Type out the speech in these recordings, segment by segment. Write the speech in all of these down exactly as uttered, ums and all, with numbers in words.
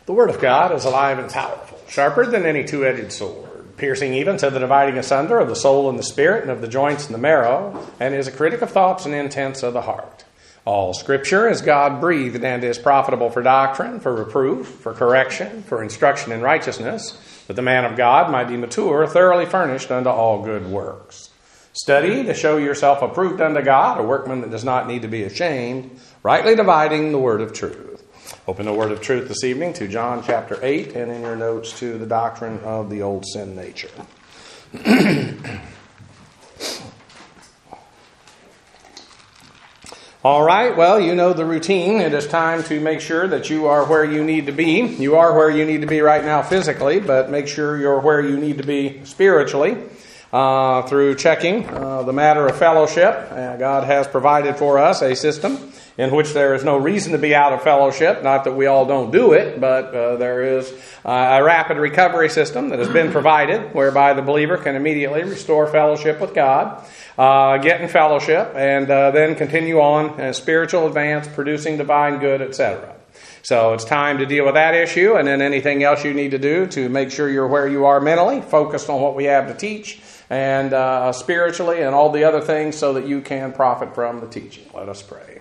The Word of God is alive and powerful, sharper than any two-edged sword, piercing even to the dividing asunder of the soul and the spirit and of the joints and the marrow, and is a critic of thoughts and intents of the heart. All Scripture is God-breathed and is profitable for doctrine, for reproof, for correction, for instruction in righteousness, that the man of God might be mature, thoroughly furnished unto all good works. Study to show yourself approved unto God, a workman that does not need to be ashamed, rightly dividing the word of truth. Open the word of truth this evening to John chapter eight, and in your notes to the doctrine of the old sin nature. All right, well, you know the routine. It is time to make sure that you are where you need to be. You are where you need to be right now physically, but make sure you're where you need to be spiritually uh, through checking uh, the matter of fellowship. Uh, God has provided for us a system in which there is no reason to be out of fellowship. Not that we all don't do it, but uh, there is uh, a rapid recovery system that has been provided whereby the believer can immediately restore fellowship with God, uh, get in fellowship, and uh, then continue on in spiritual advance, producing divine good, et cetera. So it's time to deal with that issue, and then anything else you need to do to make sure you're where you are mentally, focused on what we have to teach, and uh, spiritually, and all the other things so that you can profit from the teaching. Let us pray.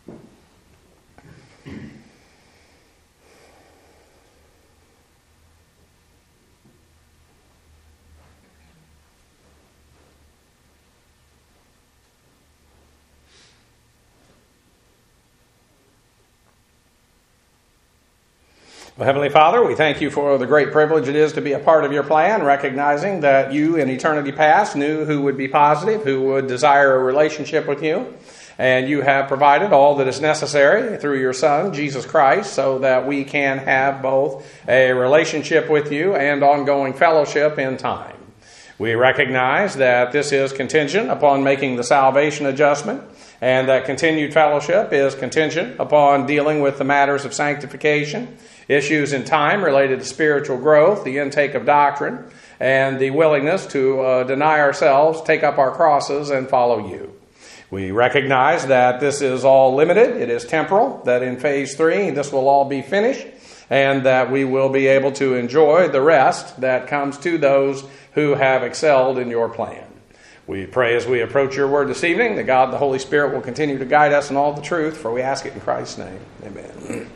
Well, Heavenly Father, we thank you for the great privilege it is to be a part of your plan, recognizing that you in eternity past knew who would be positive, who would desire a relationship with you, and you have provided all that is necessary through your Son, Jesus Christ, so that we can have both a relationship with you and ongoing fellowship in time. We recognize that this is contingent upon making the salvation adjustment, and that continued fellowship is contingent upon dealing with the matters of sanctification, issues in time related to spiritual growth, the intake of doctrine, and the willingness to uh, deny ourselves, take up our crosses, and follow you. We recognize that this is all limited, it is temporal, that in phase three this will all be finished, and that we will be able to enjoy the rest that comes to those who have excelled in your plan. We pray as we approach your word this evening that God the Holy Spirit will continue to guide us in all the truth, for we ask it in Christ's name. Amen.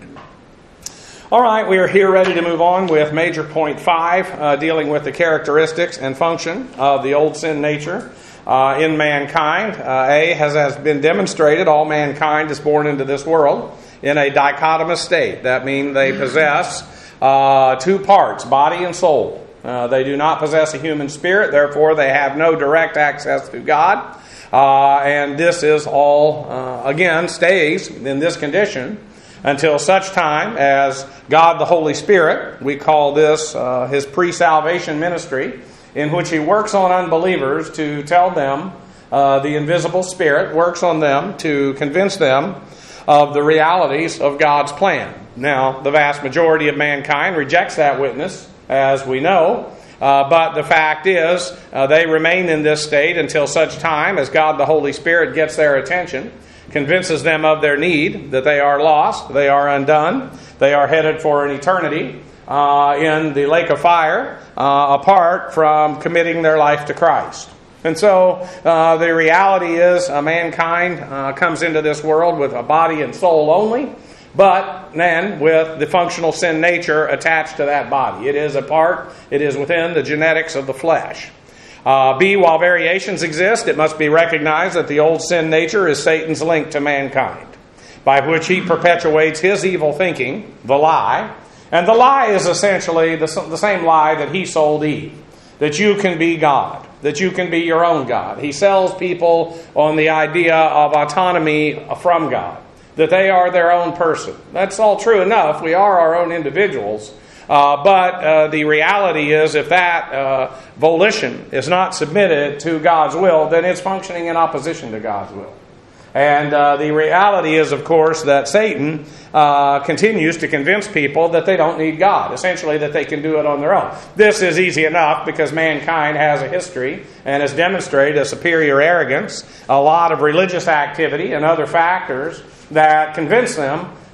All right, we are here ready to move on with major point five, uh, dealing with the characteristics and function of the old sin nature uh, in mankind. Uh, A, has, has been demonstrated, all mankind is born into this world in a dichotomous state. That means they possess uh, two parts, body and soul. Uh, they do not possess a human spirit, therefore they have no direct access to God. Uh, and this is all, uh, again, stays in this condition until such time as God the Holy Spirit, we call this uh, His pre-salvation ministry, in which He works on unbelievers to tell them, uh, the invisible Spirit works on them to convince them of the realities of God's plan. Now, the vast majority of mankind rejects that witness, as we know, uh, but the fact is uh, they remain in this state until such time as God the Holy Spirit gets their attention, convinces them of their need, that they are lost, they are undone, they are headed for an eternity uh, in the lake of fire, uh, apart from committing their life to Christ. And so uh, the reality is uh, mankind uh, comes into this world with a body and soul only, but then with the functional sin nature attached to that body. It is a part, it is within the genetics of the flesh. Uh, B, while variations exist, it must be recognized that the old sin nature is Satan's link to mankind, by which he perpetuates his evil thinking, the lie. And the lie is essentially the, the same lie that he sold Eve, that you can be God, that you can be your own God. He sells people on the idea of autonomy from God, that they are their own person. That's all true enough. We are our own individuals. Uh, but uh, the reality is if that uh, volition is not submitted to God's will, then it's functioning in opposition to God's will. And uh, the reality is, of course, that Satan uh, continues to convince people that they don't need God, essentially that they can do it on their own. This is easy enough because mankind has a history and has demonstrated a superior arrogance, a lot of religious activity and other factors that convince them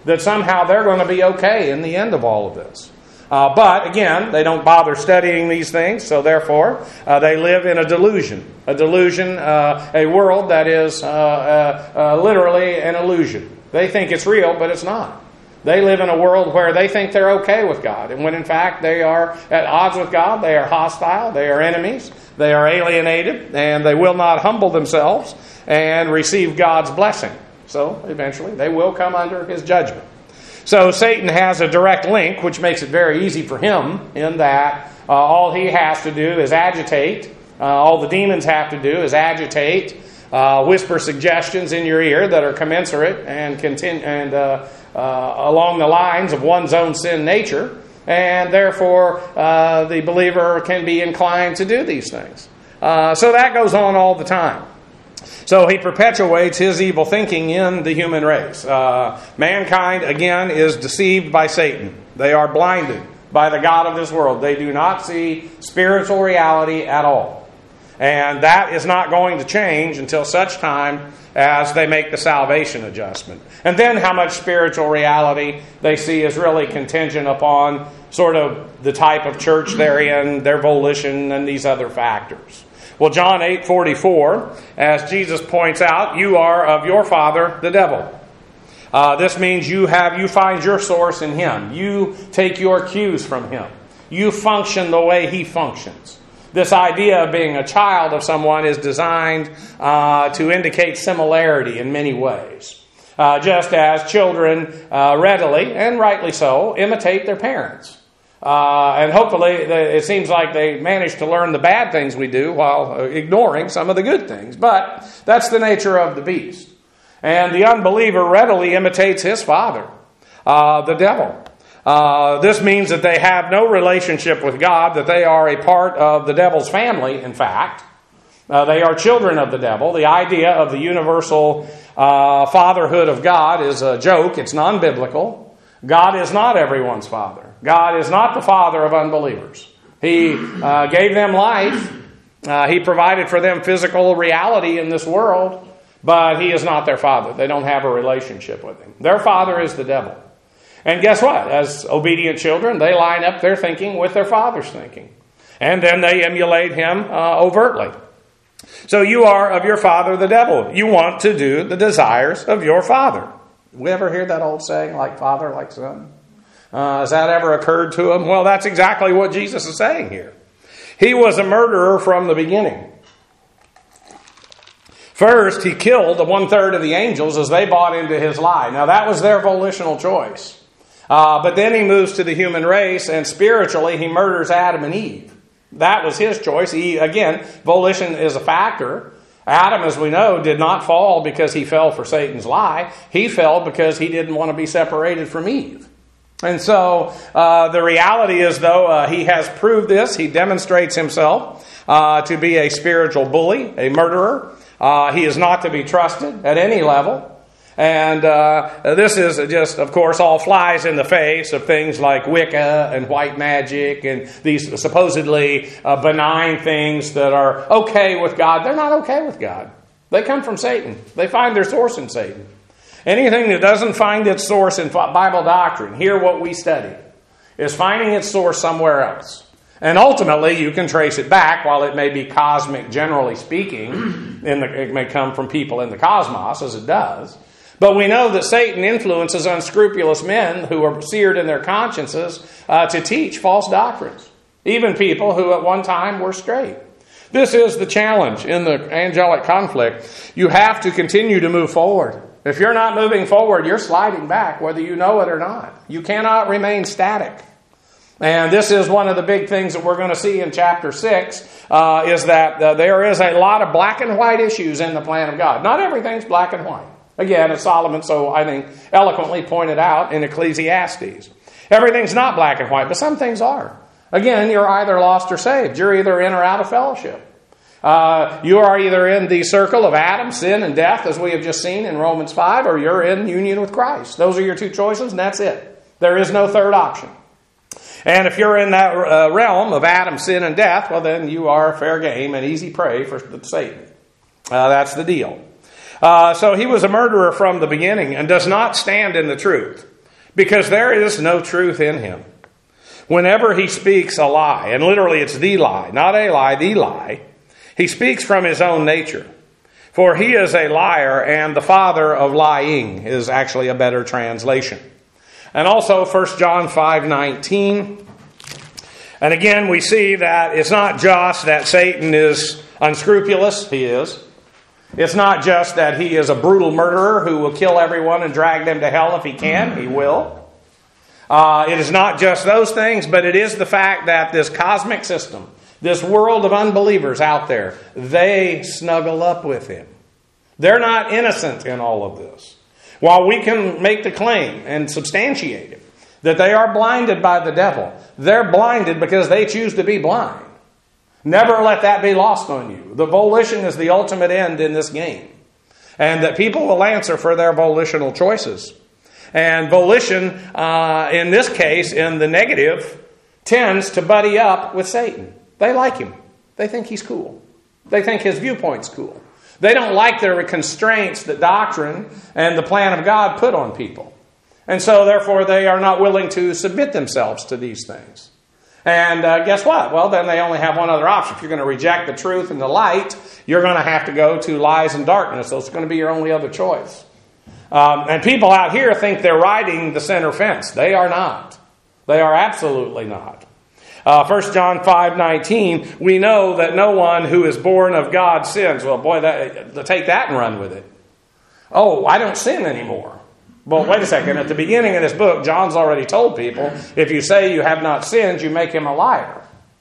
that somehow they're going to be okay in the end of all of this. Uh, but again, they don't bother studying these things, so therefore uh, they live in a delusion. A delusion, uh, a world that is uh, uh, uh, literally an illusion. They think it's real, but it's not. They live in a world where they think they're okay with God, and when in fact they are at odds with God, they are hostile, they are enemies, they are alienated, and they will not humble themselves and receive God's blessing. So eventually they will come under His judgment. So Satan has a direct link, which makes it very easy for him in that uh, all he has to do is agitate. Uh, all the demons have to do is agitate, uh, whisper suggestions in your ear that are commensurate and continue and uh, uh, along the lines of one's own sin nature, and therefore uh, the believer can be inclined to do these things. Uh, so that goes on all the time. So he perpetuates his evil thinking in the human race. Uh, mankind, again, is deceived by Satan. They are blinded by the god of this world. They do not see spiritual reality at all. And that is not going to change until such time as they make the salvation adjustment. And then how much spiritual reality they see is really contingent upon sort of the type of church they're in, their volition, and these other factors. Well, John eight forty-four, as Jesus points out, you are of your father, the devil. Uh, this means you have you find your source in him. You take your cues from him. You function the way he functions. This idea of being a child of someone is designed uh, to indicate similarity in many ways. Uh, just as children uh, readily, and rightly so, imitate their parents. Uh, and hopefully they, it seems like they manage to learn the bad things we do while ignoring some of the good things. But that's the nature of the beast. And the unbeliever readily imitates his father, uh, the devil. Uh, this means that they have no relationship with God, that they are a part of the devil's family, in fact. Uh, they are children of the devil. The idea of the universal uh, fatherhood of God is a joke. It's non-biblical. God is not everyone's father. God is not the father of unbelievers. He uh, gave them life. Uh, he provided for them physical reality in this world, but He is not their father. They don't have a relationship with Him. Their father is the devil. And guess what? As obedient children, they line up their thinking with their father's thinking. And then they emulate him uh, overtly. So you are of your father, the devil. You want to do the desires of your father. We ever hear that old saying, like father, like son? Uh, has that ever occurred to him? Well, that's exactly what Jesus is saying here. He was a murderer from the beginning. First, he killed the one-third of the angels as they bought into his lie. Now, that was their volitional choice. Uh, but then he moves to the human race, and spiritually, he murders Adam and Eve. That was his choice. He, again, volition is a factor. Adam, as we know, did not fall because he fell for Satan's lie. He fell because he didn't want to be separated from Eve. And so uh, the reality is, though, uh, he has proved this. He demonstrates himself uh, to be a spiritual bully, a murderer. Uh, he is not to be trusted at any level. And uh, this is just, of course, all flies in the face of things like Wicca and white magic and these supposedly uh, benign things that are okay with God. They're not okay with God. They come from Satan. They find their source in Satan. Anything that doesn't find its source in Bible doctrine, here what we study, is finding its source somewhere else. And ultimately, you can trace it back, while it may be cosmic, generally speaking, in the, it may come from people in the cosmos, as it does. But we know that Satan influences unscrupulous men who are seared in their consciences uh, to teach false doctrines. Even people who at one time were straight. This is the challenge in the angelic conflict. You have to continue to move forward. If you're not moving forward, you're sliding back, whether you know it or not. You cannot remain static. And this is one of the big things that we're going to see in chapter six, uh, is that uh, there is a lot of black and white issues in the plan of God. Not everything's black and white. Again, as Solomon so, I think, eloquently pointed out in Ecclesiastes. Everything's not black and white, but some things are. Again, you're either lost or saved. You're either in or out of fellowship. Uh, you are either in the circle of Adam, sin, and death, as we have just seen in Romans five, or you're in union with Christ. Those are your two choices, and that's it. There is no third option. And if you're in that uh, realm of Adam, sin, and death, well, then you are fair game and easy prey for Satan. Uh, that's the deal. Uh, so he was a murderer from the beginning and does not stand in the truth. because there is no truth in him. Whenever he speaks a lie, and literally it's the lie, not a lie, the lie, he speaks from his own nature. For he is a liar, and the father of lying is actually a better translation. And also First John five nineteen. And again, we see that it's not just that Satan is unscrupulous. He is. It's not just that he is a brutal murderer who will kill everyone and drag them to hell if he can. He will. Uh, it is not just those things, but it is the fact that this cosmic system, this world of unbelievers out there, they snuggle up with him. They're not innocent in all of this. While we can make the claim and substantiate it that they are blinded by the devil, they're blinded because they choose to be blind. Never let that be lost on you. The volition is the ultimate end in this game. And that people will answer for their volitional choices. And volition, uh, in this case, in the negative, tends to buddy up with Satan. They like him. They think he's cool. They think his viewpoint's cool. They don't like the constraints that doctrine and the plan of God put on people. And so, therefore, they are not willing to submit themselves to these things. And uh, guess what? Well, then they only have one other option. If you're going to reject the truth and the light, you're going to have to go to lies and darkness. So it's going to be your only other choice. Um, and people out here think they're riding the center fence. They are not. They are absolutely not. Uh, First John five nineteen, we know that no one who is born of God sins. Well, boy, that, take that and run with it. Oh, I don't sin anymore. Well, wait a second. At the beginning of this book, John's already told people, if you say you have not sinned, you make him a liar.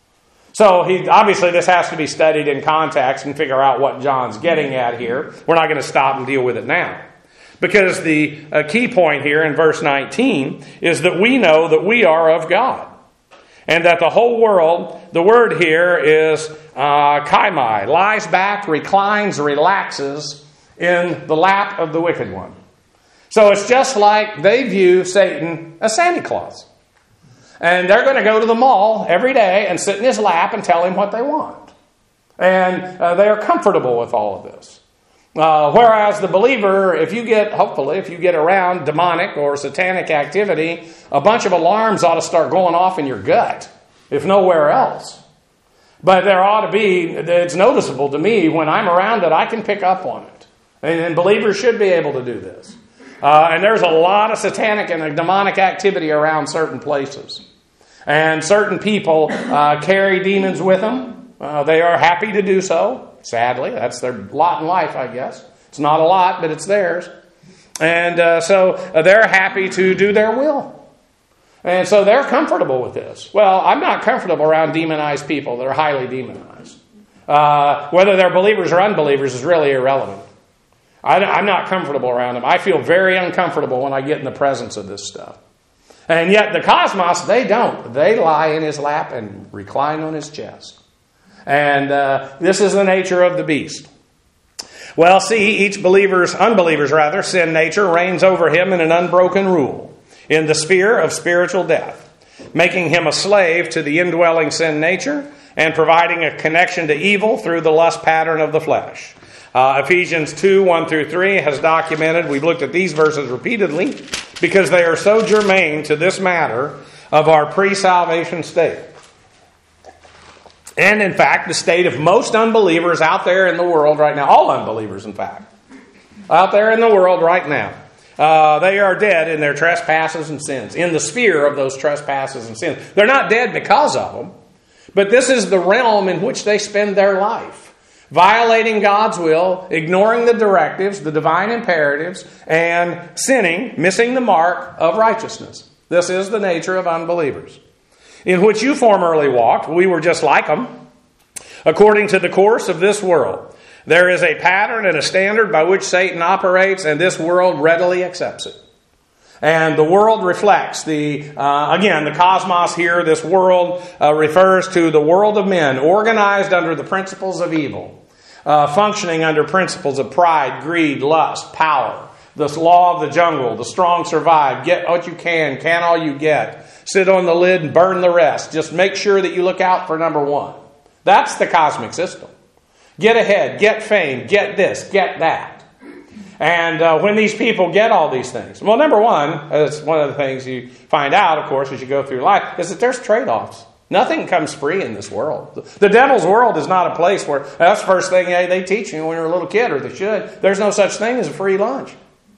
So he obviously this has to be studied in context and figure out what John's getting at here. We're not going to stop and deal with it now. Because the uh, key point here in verse nineteen is that we know that we are of God. And that the whole world, the word here is uh, kaimai, lies back, reclines, relaxes in the lap of the wicked one. So it's just like they view Satan as Santa Claus. And they're going to go to the mall every day and sit in his lap and tell him what they want. And uh, they are comfortable with all of this. Uh, whereas the believer, if you get, hopefully, if you get around demonic or satanic activity, a bunch of alarms ought to start going off in your gut, if nowhere else. But there ought to be, it's noticeable to me when I'm around it, I can pick up on it. And, and believers should be able to do this. Uh, and there's a lot of satanic and demonic activity around certain places. And certain people uh, carry demons with them. Uh, they are happy to do so. Sadly, that's their lot in life, I guess. It's not a lot, but it's theirs. And uh, so uh, they're happy to do their will. And so they're comfortable with this. Well, I'm not comfortable around demonized people that are highly demonized. Uh, whether they're believers or unbelievers is really irrelevant. I, I'm not comfortable around them. I feel very uncomfortable when I get in the presence of this stuff. And yet the cosmos, they don't. They lie in his lap and recline on his chest. And uh, this is the nature of the beast. Well, see, each believer's, unbeliever's rather, sin nature reigns over him in an unbroken rule in the sphere of spiritual death, making him a slave to the indwelling sin nature and providing a connection to evil through the lust pattern of the flesh. Uh, Ephesians two, one through three has documented, we've looked at these verses repeatedly because they are so germane to this matter of our pre-salvation state. And in fact, the state of most unbelievers out there in the world right now, all unbelievers in fact, out there in the world right now, uh, they are dead in their trespasses and sins, in the sphere of those trespasses and sins. They're not dead because of them, but this is the realm in which they spend their life. Violating God's will, ignoring the directives, the divine imperatives, and sinning, missing the mark of righteousness. This is the nature of unbelievers. In which you formerly walked, we were just like them, according to the course of this world. There is a pattern and a standard by which Satan operates, and this world readily accepts it. And the world reflects the, uh, again, the cosmos here, this world uh, refers to the world of men, organized under the principles of evil, uh, functioning under principles of pride, greed, lust, power, this law of the jungle, the strong survive, get what you can, can all you get, sit on the lid and burn the rest. Just make sure that you look out for number one. That's the cosmic system. Get ahead, get fame, get this, get that. And uh, when these people get all these things, well, number one, it's one of the things you find out, of course, as you go through life, is that there's trade-offs. Nothing comes free in this world. The devil's world is not a place where, that's the first thing they teach you when you're a little kid, or they should. There's no such thing as a free lunch.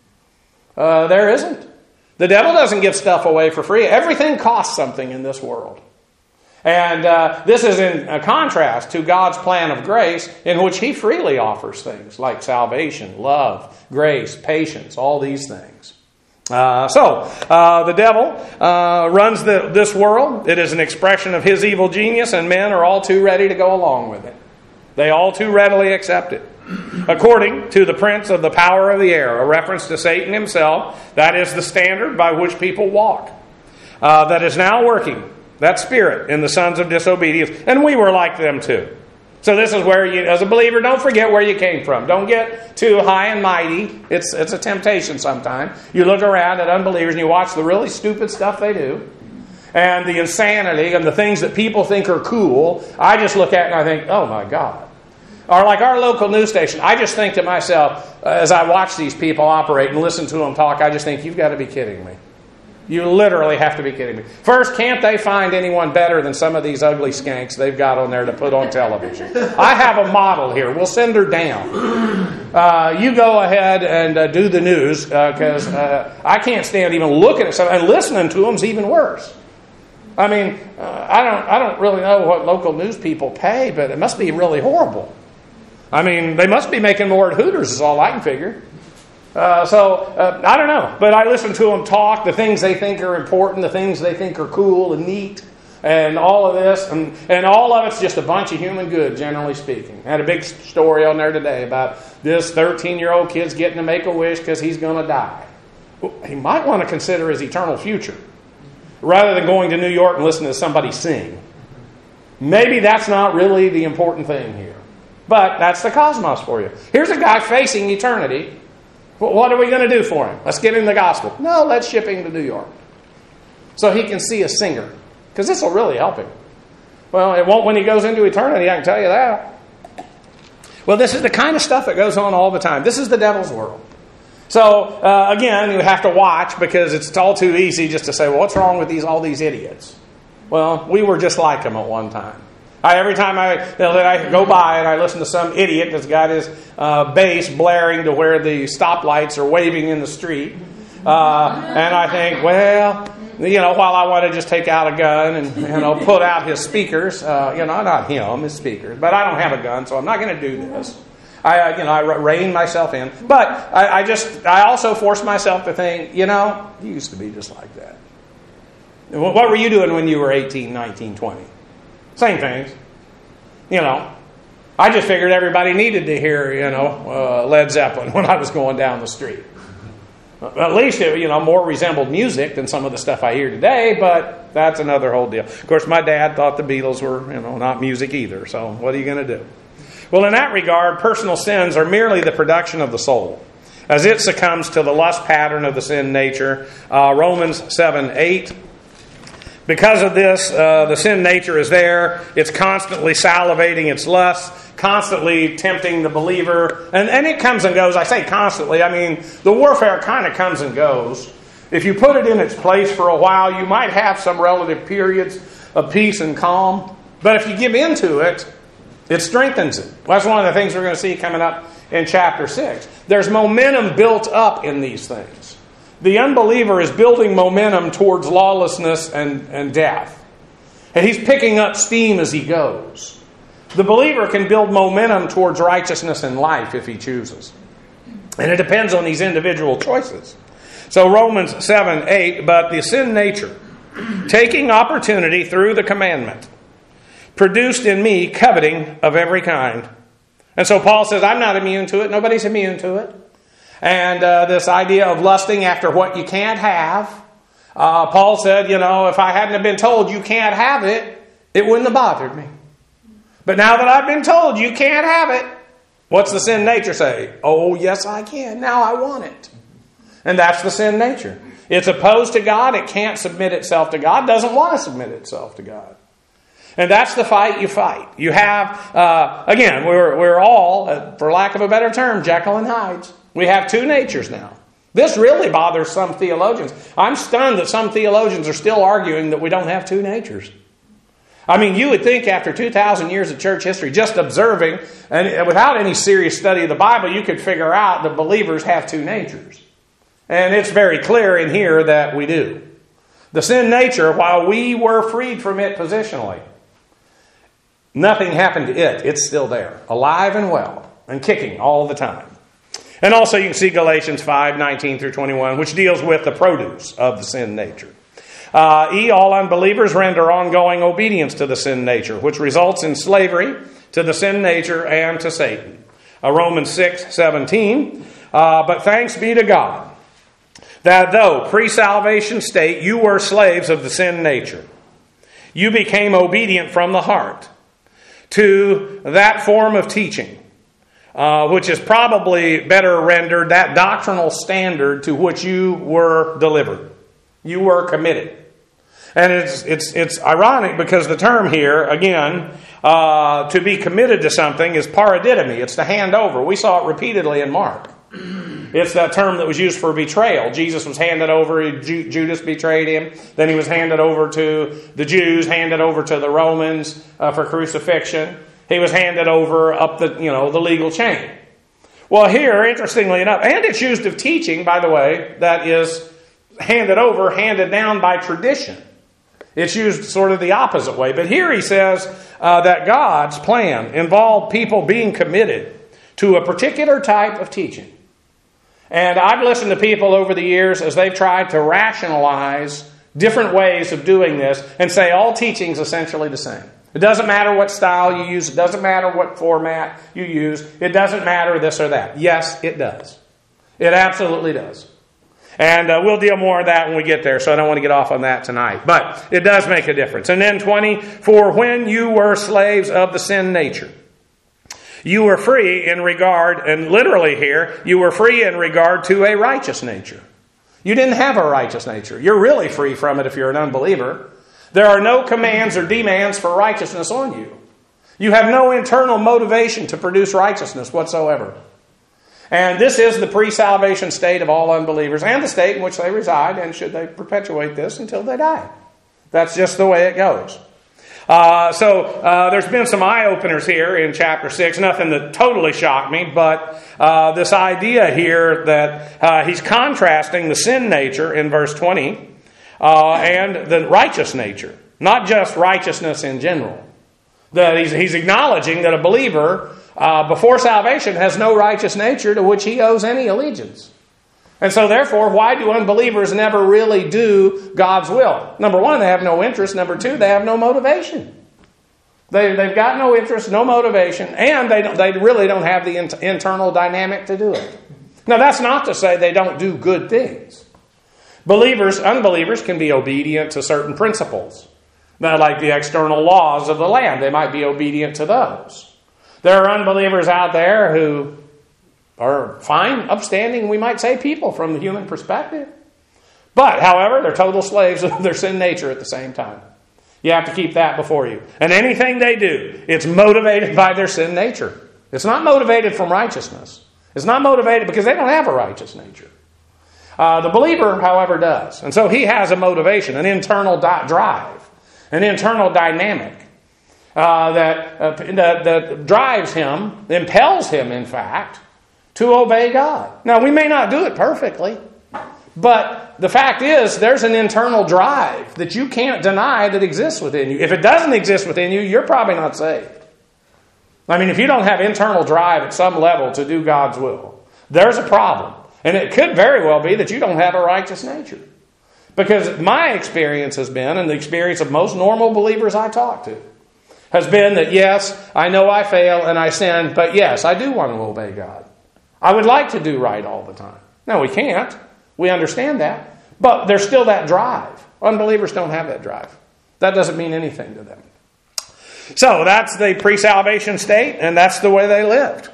Uh, there isn't. The devil doesn't give stuff away for free. Everything costs something in this world. And uh, this is in a contrast to God's plan of grace, in which He freely offers things like salvation, love, grace, patience, all these things. Uh, so, uh, the devil uh, runs the, this world. It is an expression of his evil genius, and men are all too ready to go along with it. They all too readily accept it. According to the prince of the power of the air, a reference to Satan himself, that is the standard by which people walk. Uh, that is now working, that spirit, in the sons of disobedience. And we were like them too. So this is where you, as a believer, don't forget where you came from. Don't get too high and mighty. It's, it's a temptation sometimes. You look around at unbelievers and you watch the really stupid stuff they do. And the insanity and the things that people think are cool. I just look at it and I think, oh my God. Or like our local news station, I just think to myself, uh, as I watch these people operate and listen to them talk, I just think, you've got to be kidding me. You literally have to be kidding me. First, can't they find anyone better than some of these ugly skanks they've got on there to put on television? I have a model here. We'll send her down. Uh, you go ahead and uh, do the news, because uh, uh, I can't stand even looking at something. And listening to them is even worse. I mean, uh, I don't, I don't really know what local news people pay, but it must be really horrible. I mean, they must be making more at Hooters is all I can figure. Uh, so, uh, I don't know. But I listen to them talk, the things they think are important, the things they think are cool and neat, and all of this. And, and all of it's just a bunch of human good, generally speaking. I had a big story on there today about this thirteen-year-old kid's getting to make a wish because he's going to die. Well, he might want to consider his eternal future, rather than going to New York and listening to somebody sing. Maybe that's not really the important thing here. But that's the cosmos for you. Here's a guy facing eternity. What are we going to do for him? Let's give him the gospel. No, let's ship him to New York, so he can see a singer. Because this will really help him. Well, it won't when he goes into eternity, I can tell you that. Well, this is the kind of stuff that goes on all the time. This is the devil's world. So, uh, again, you have to watch, because it's all too easy just to say, well, what's wrong with these all these idiots? Well, we were just like them at one time. I, every time I, you know, I go by and I listen to some idiot that's got his uh, bass blaring to where the stoplights are waving in the street, uh, and I think, well, you know, while I want to just take out a gun and, you know, put out his speakers, uh, you know, not him, his speakers, but I don't have a gun, so I'm not going to do this. I, you know, I rein myself in, but I, I just, I also force myself to think, you know, you used to be just like that. What were you doing when you were eighteen, nineteen, twenty? Same things. You know, I just figured everybody needed to hear, you know, uh, Led Zeppelin when I was going down the street. At least it, you know, more resembled music than some of the stuff I hear today, but that's another whole deal. Of course, my dad thought the Beatles were, you know, not music either, so what are you going to do? Well, in that regard, personal sins are merely the production of the soul, as it succumbs to the lust pattern of the sin nature. Uh, Romans seven eight. Because of this, uh, the sin nature is there. It's constantly salivating its lust, constantly tempting the believer. And, and it comes and goes. I say constantly. I mean, the warfare kind of comes and goes. If you put it in its place for a while, you might have some relative periods of peace and calm. But if you give in to it, it strengthens it. Well, that's one of the things we're going to see coming up in chapter six. There's momentum built up in these things. The unbeliever is building momentum towards lawlessness and, and death. And he's picking up steam as he goes. The believer can build momentum towards righteousness and life if he chooses. And it depends on these individual choices. So Romans seven eight, but the sin nature, taking opportunity through the commandment, produced in me coveting of every kind. And so Paul says, I'm not immune to it. Nobody's immune to it. And uh, this idea of lusting after what you can't have. Uh, Paul said, you know, if I hadn't have been told you can't have it, it wouldn't have bothered me. But now that I've been told you can't have it, what's the sin nature say? Oh, yes, I can. Now I want it. And that's the sin nature. It's opposed to God. It can't submit itself to God. Doesn't want to submit itself to God. And that's the fight you fight. You have, uh, again, we're, we're all, uh, for lack of a better term, Jekyll and Hydes. We have two natures now. This really bothers some theologians. I'm stunned that some theologians are still arguing that we don't have two natures. I mean, you would think after two thousand years of church history, just observing, and without any serious study of the Bible, you could figure out that believers have two natures. And it's very clear in here that we do. The sin nature, while we were freed from it positionally, nothing happened to it. It's still there, alive and well, and kicking all the time. And also you can see Galatians five, nineteen through twenty-one, which deals with the produce of the sin nature. Uh, e, all unbelievers render ongoing obedience to the sin nature, which results in slavery to the sin nature and to Satan. Uh, Romans six, seventeen, uh, but thanks be to God, that though pre-salvation state you were slaves of the sin nature, you became obedient from the heart to that form of teaching, uh, which is probably better rendered that doctrinal standard to which you were delivered. You were committed. And it's it's it's ironic because the term here, again, uh, to be committed to something is paradidomi. It's to hand over. We saw it repeatedly in Mark. It's that term that was used for betrayal. Jesus was handed over. Judas betrayed him. Then he was handed over to the Jews, handed over to the Romans uh, for crucifixion. He was handed over up the you know the legal chain. Well, here, interestingly enough, and it's used of teaching, by the way, that is handed over, handed down by tradition. It's used sort of the opposite way. But here he says uh, that God's plan involved people being committed to a particular type of teaching. And I've listened to people over the years as they've tried to rationalize different ways of doing this and say all teaching is essentially the same. It doesn't matter what style you use. It doesn't matter what format you use. It doesn't matter this or that. Yes, it does. It absolutely does. And uh, we'll deal more of that when we get there, so I don't want to get off on that tonight. But it does make a difference. And then twenty, for when you were slaves of the sin nature, you were free in regard, and literally here, you were free in regard to a righteous nature. You didn't have a righteous nature. You're really free from it if you're an unbeliever. There are no commands or demands for righteousness on you. You have no internal motivation to produce righteousness whatsoever. And this is the pre-salvation state of all unbelievers and the state in which they reside, and should they perpetuate this until they die. That's just the way it goes. Uh, so uh, there's been some eye-openers here in chapter six. Nothing that totally shocked me, but uh, this idea here that uh, he's contrasting the sin nature in verse twenty uh, and the righteous nature. Not just righteousness in general. That he's, he's acknowledging that a believer uh, before salvation has no righteous nature to which he owes any allegiance. And so therefore, why do unbelievers never really do God's will? Number one, they have no interest. Number two, they have no motivation. They, they've got no interest, no motivation, and they, don't, they really don't have the in, internal dynamic to do it. Now, that's not to say they don't do good things. Believers, unbelievers can be obedient to certain principles. Now, like the external laws of the land, they might be obedient to those. There are unbelievers out there who are fine, upstanding, we might say, people from the human perspective. But, however, they're total slaves of their sin nature at the same time. You have to keep that before you. And anything they do, it's motivated by their sin nature. It's not motivated from righteousness. It's not motivated because they don't have a righteous nature. Uh, the believer, however, does. And so he has a motivation, an internal di- drive, an internal dynamic uh, that, uh, that, that drives him, impels him, in fact, to obey God. Now, we may not do it perfectly, but the fact is there's an internal drive that you can't deny that exists within you. If it doesn't exist within you, you're probably not saved. I mean, if you don't have internal drive at some level to do God's will, there's a problem. And it could very well be that you don't have a righteous nature. Because my experience has been, and the experience of most normal believers I talk to, has been that yes, I know I fail and I sin, but yes, I do want to obey God. I would like to do right all the time. Now, we can't. We understand that. But there's still that drive. Unbelievers don't have that drive. That doesn't mean anything to them. So that's the pre-salvation state, and that's the way they lived.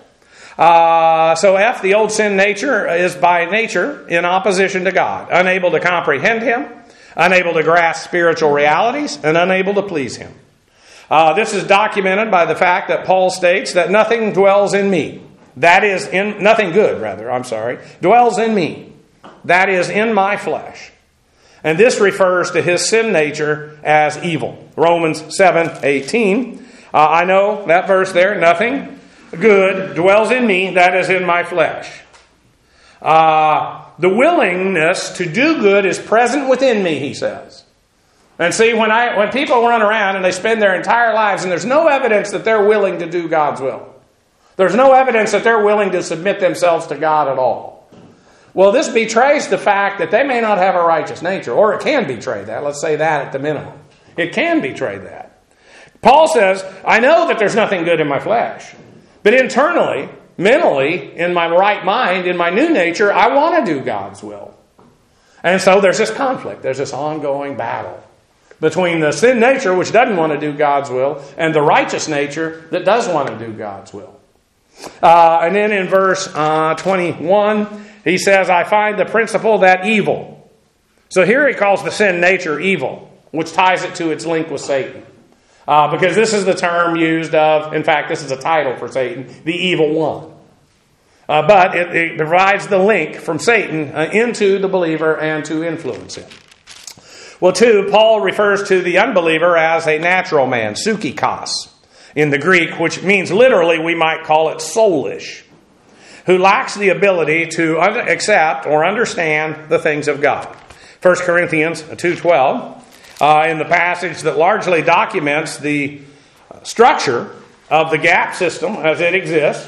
Uh, so F, the old sin nature, is by nature in opposition to God, unable to comprehend Him, unable to grasp spiritual realities, and unable to please Him. Uh, this is documented by the fact that Paul states that nothing dwells in me, that is in, nothing good, rather, I'm sorry, dwells in me, that is in my flesh. And this refers to his sin nature as evil. Romans seven eighteen. Uh, I know that verse there, nothing good dwells in me, that is in my flesh. Uh, the willingness to do good is present within me, he says. And see, when I when people run around and they spend their entire lives and there's no evidence that they're willing to do God's will. There's no evidence that they're willing to submit themselves to God at all. Well, this betrays the fact that they may not have a righteous nature, or it can betray that. Let's say that at the minimum. It can betray that. Paul says, I know that there's nothing good in my flesh, but internally, mentally, in my right mind, in my new nature, I want to do God's will. And so there's this conflict. There's this ongoing battle between the sin nature, which doesn't want to do God's will, and the righteous nature that does want to do God's will. Uh, and then in verse uh, twenty-one, he says, I find the principle that evil. So here he calls the sin nature evil, which ties it to its link with Satan. Uh, because this is the term used of, in fact, this is a title for Satan, the evil one. Uh, but it, it provides the link from Satan uh, into the believer and to influence him. Well, two, Paul refers to the unbeliever as a natural man, psychikos, in the Greek, which means literally we might call it soulish, who lacks the ability to accept or understand the things of God. First Corinthians two twelve, uh, in the passage that largely documents the structure of the gap system as it exists,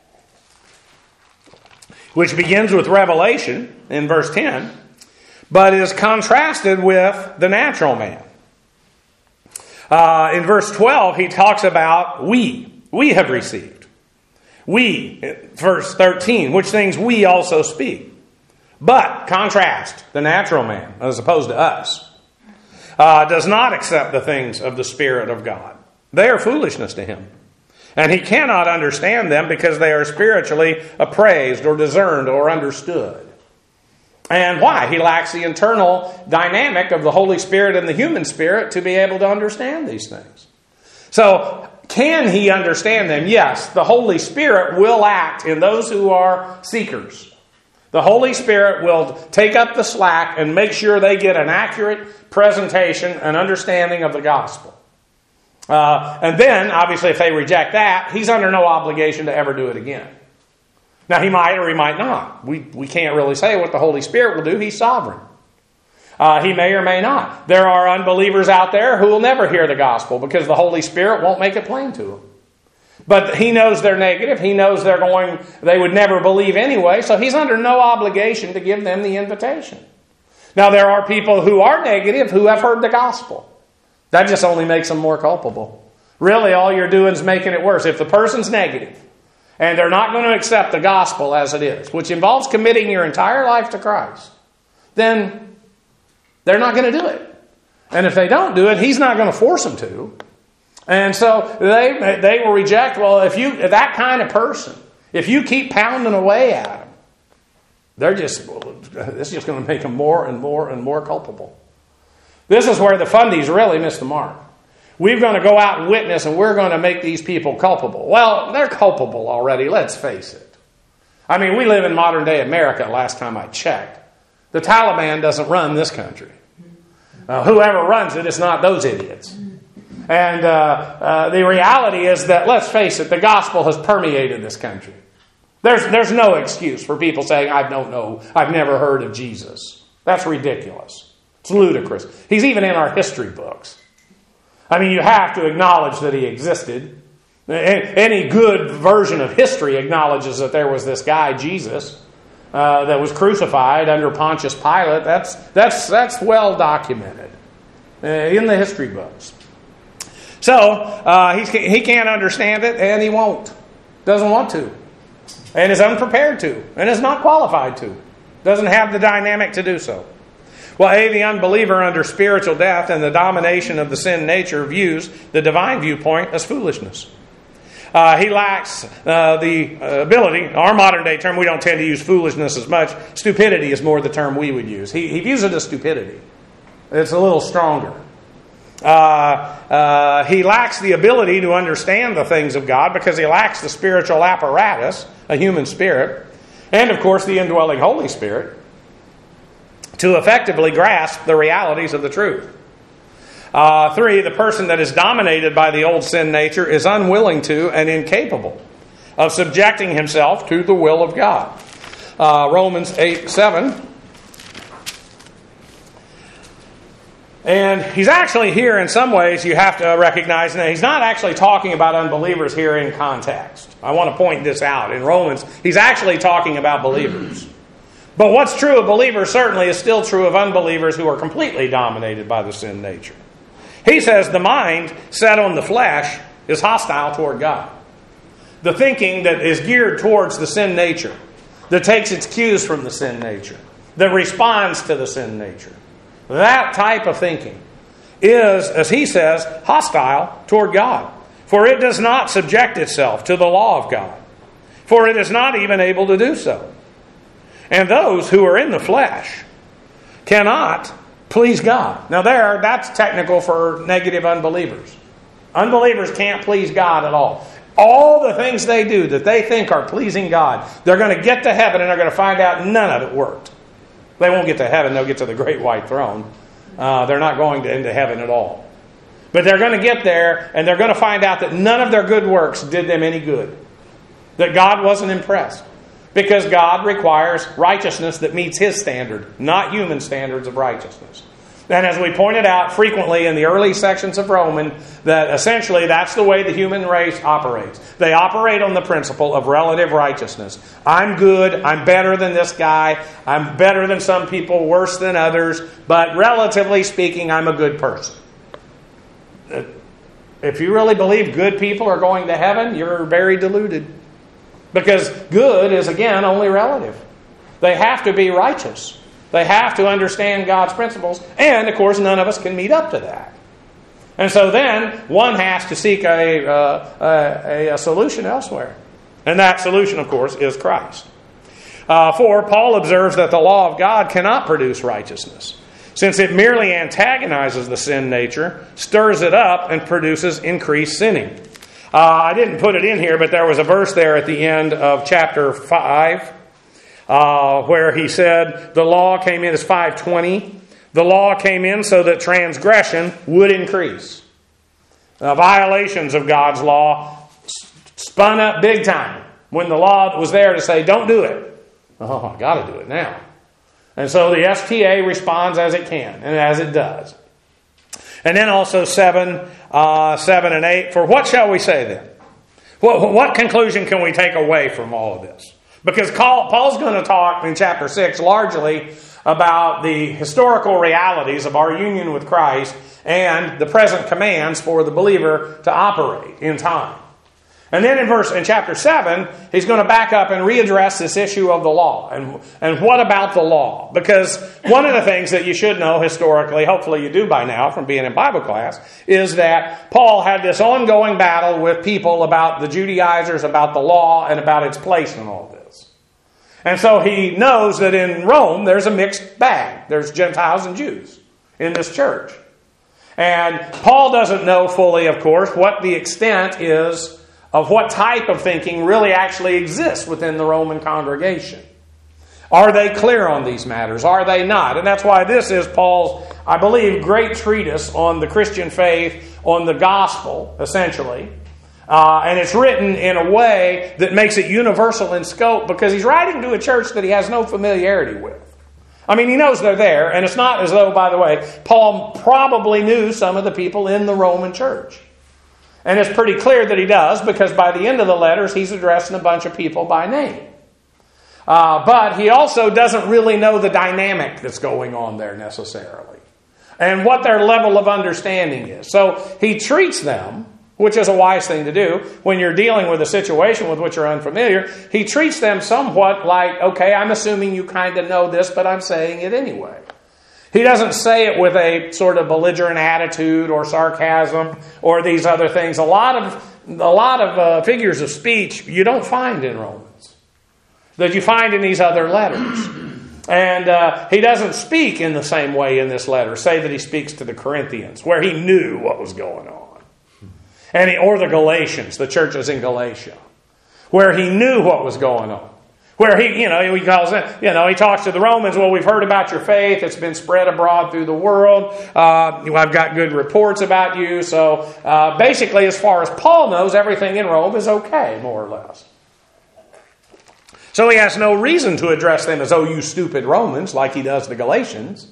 which begins with Revelation in verse ten, but is contrasted with the natural man. Uh, in verse twelve, he talks about we. We have received. We, verse thirteen, which things we also speak. But, contrast, the natural man, as opposed to us, uh, does not accept the things of the Spirit of God. They are foolishness to him. And he cannot understand them because they are spiritually appraised or discerned or understood. And why? He lacks the internal dynamic of the Holy Spirit and the human spirit to be able to understand these things. So, can he understand them? Yes, the Holy Spirit will act in those who are seekers. The Holy Spirit will take up the slack and make sure they get an accurate presentation and understanding of the gospel. Uh, and then, obviously, if they reject that, he's under no obligation to ever do it again. Now, he might or he might not. We, we can't really say what the Holy Spirit will do. He's sovereign. Uh, he may or may not. There are unbelievers out there who will never hear the gospel because the Holy Spirit won't make it plain to them. But he knows they're negative. He knows they're going, they would never believe anyway, so he's under no obligation to give them the invitation. Now, there are people who are negative who have heard the gospel. That just only makes them more culpable. Really, all you're doing is making it worse. If the person's negative, and they're not going to accept the gospel as it is, which involves committing your entire life to Christ, then they're not going to do it. And if they don't do it, he's not going to force them to. And so they they will reject, well, if you that kind of person, if you keep pounding away at them, they're just, this is just going to make them more and more and more culpable. This is where the fundies really miss the mark. We're going to go out and witness and we're going to make these people culpable. Well, they're culpable already, let's face it. I mean, we live in modern day America, last time I checked. The Taliban doesn't run this country. Uh, whoever runs it is not those idiots. And uh, uh, the reality is that, let's face it, the gospel has permeated this country. There's, there's no excuse for people saying, I don't know, I've never heard of Jesus. That's ridiculous. It's ludicrous. He's even in our history books. I mean, you have to acknowledge that he existed. Any good version of history acknowledges that there was this guy, Jesus, uh, that was crucified under Pontius Pilate. That's, that's, that's well documented uh, in the history books. So, uh, he's, he can't understand it, and he won't. Doesn't want to. And is unprepared to. And is not qualified to. Doesn't have the dynamic to do so. Well, A, the unbeliever under spiritual death and the domination of the sin nature views the divine viewpoint as foolishness. Uh, he lacks uh, the ability, our modern day term, we don't tend to use foolishness as much. Stupidity is more the term we would use. He, he views it as stupidity. It's a little stronger. Uh, uh, he lacks the ability to understand the things of God because he lacks the spiritual apparatus, a human spirit, and of course the indwelling Holy Spirit, to effectively grasp the realities of the truth. Uh, three, the person that is dominated by the old sin nature is unwilling to and incapable of subjecting himself to the will of God. Uh, Romans eight seven. And he's actually here in some ways you have to recognize that he's not actually talking about unbelievers here in context. I want to point this out. In Romans, he's actually talking about believers. But what's true of believers certainly is still true of unbelievers who are completely dominated by the sin nature. He says the mind set on the flesh is hostile toward God. The thinking that is geared towards the sin nature, that takes its cues from the sin nature, that responds to the sin nature. That type of thinking is, as he says, hostile toward God. For it does not subject itself to the law of God. For it is not even able to do so. And those who are in the flesh cannot please God. Now there, that's technical for negative unbelievers. Unbelievers can't please God at all. All the things they do that they think are pleasing God, they're going to get to heaven and they're going to find out none of it worked. They won't get to heaven, they'll get to the great white throne. Uh, they're not going to into heaven at all. But they're going to get there and they're going to find out that none of their good works did them any good. That God wasn't impressed. Because God requires righteousness that meets His standard, not human standards of righteousness. And as we pointed out frequently in the early sections of Romans, that essentially that's the way the human race operates. They operate on the principle of relative righteousness. I'm good, I'm better than this guy, I'm better than some people, worse than others, but relatively speaking, I'm a good person. If you really believe good people are going to heaven, you're very deluded. Because good is, again, only relative. They have to be righteous. They have to understand God's principles. And, of course, none of us can meet up to that. And so then, one has to seek a, uh, a, a solution elsewhere. And that solution, of course, is Christ. Uh, for, Paul observes that the law of God cannot produce righteousness, since it merely antagonizes the sin nature, stirs it up, and produces increased sinning. Uh, I didn't put it in here, but there was a verse there at the end of chapter five uh, where he said the law came in as five twenty. The law came in so that transgression would increase. Uh, violations of God's law spun up big time when the law was there to say, don't do it. Oh, I got to do it now. And so the S T A responds as it can and as it does. And then also seven, uh, seven and eight. For what shall we say then? What, what conclusion can we take away from all of this? Because Paul's going to talk in chapter six largely about the historical realities of our union with Christ and the present commands for the believer to operate in time. And then in verse in chapter seven, he's going to back up and readdress this issue of the law. And, and what about the law? Because one of the things that you should know historically, hopefully you do by now from being in Bible class, is that Paul had this ongoing battle with people about the Judaizers, about the law, and about its place in all this. And so he knows that in Rome there's a mixed bag. There's Gentiles and Jews in this church. And Paul doesn't know fully, of course, what the extent is of what type of thinking really actually exists within the Roman congregation. Are they clear on these matters? Are they not? And that's why this is Paul's, I believe, great treatise on the Christian faith, on the gospel, essentially. Uh, and it's written in a way that makes it universal in scope because he's writing to a church that he has no familiarity with. I mean, he knows they're there, and it's not as though, by the way, Paul probably knew some of the people in the Roman church. And it's pretty clear that he does, because by the end of the letters, he's addressing a bunch of people by name. Uh, but he also doesn't really know the dynamic that's going on there necessarily, and what their level of understanding is. So he treats them, which is a wise thing to do when you're dealing with a situation with which you're unfamiliar. He treats them somewhat like, okay, I'm assuming you kind of know this, but I'm saying it anyway. He doesn't say it with a sort of belligerent attitude or sarcasm or these other things. A lot of a lot of uh, figures of speech you don't find in Romans that you find in these other letters. And uh, he doesn't speak in the same way in this letter. Say that he speaks to the Corinthians, where he knew what was going on. And he, or the Galatians, the churches in Galatia, where he knew what was going on. Where he, you know, he calls it, you know, he talks to the Romans, well, we've heard about your faith. It's been spread abroad through the world. Uh, I've got good reports about you. So uh, basically, as far as Paul knows, everything in Rome is okay, more or less. So he has no reason to address them as, oh, you stupid Romans, like he does the Galatians.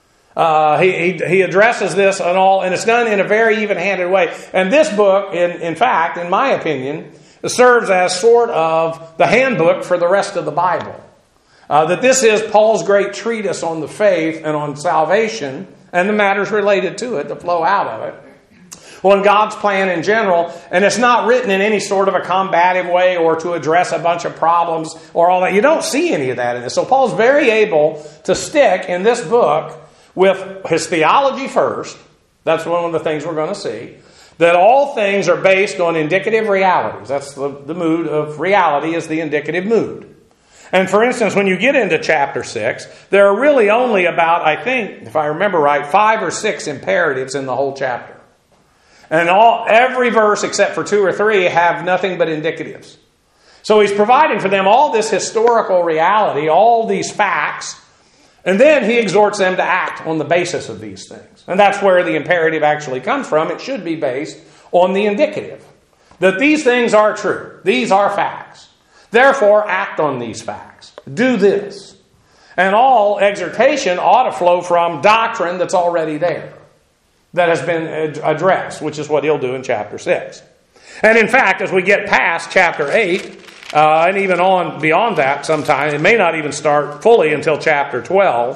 Uh, he, he, he addresses this and all, and it's done in a very even-handed way. And this book, in, in fact, in my opinion, serves as sort of the handbook for the rest of the Bible. Uh, that this is Paul's great treatise on the faith and on salvation and the matters related to it that flow out of it. On God's plan in general, and it's not written in any sort of a combative way or to address a bunch of problems or all that. You don't see any of that in this. So Paul's very able to stick in this book with his theology first. That's one of the things we're going to see. That all things are based on indicative realities. That's the, the mood of reality is the indicative mood. And for instance, when you get into chapter six, there are really only about, I think, if I remember right, five or six imperatives in the whole chapter. And all every verse except for two or three have nothing but indicatives. So he's providing for them all this historical reality, all these facts, and then he exhorts them to act on the basis of these things. And that's where the imperative actually comes from. It should be based on the indicative. That these things are true. These are facts. Therefore, act on these facts. Do this. And all exhortation ought to flow from doctrine that's already there. That has been addressed, which is what he'll do in chapter six. And in fact, as we get past chapter eight, Uh, and even on beyond that sometime, it may not even start fully until chapter twelve.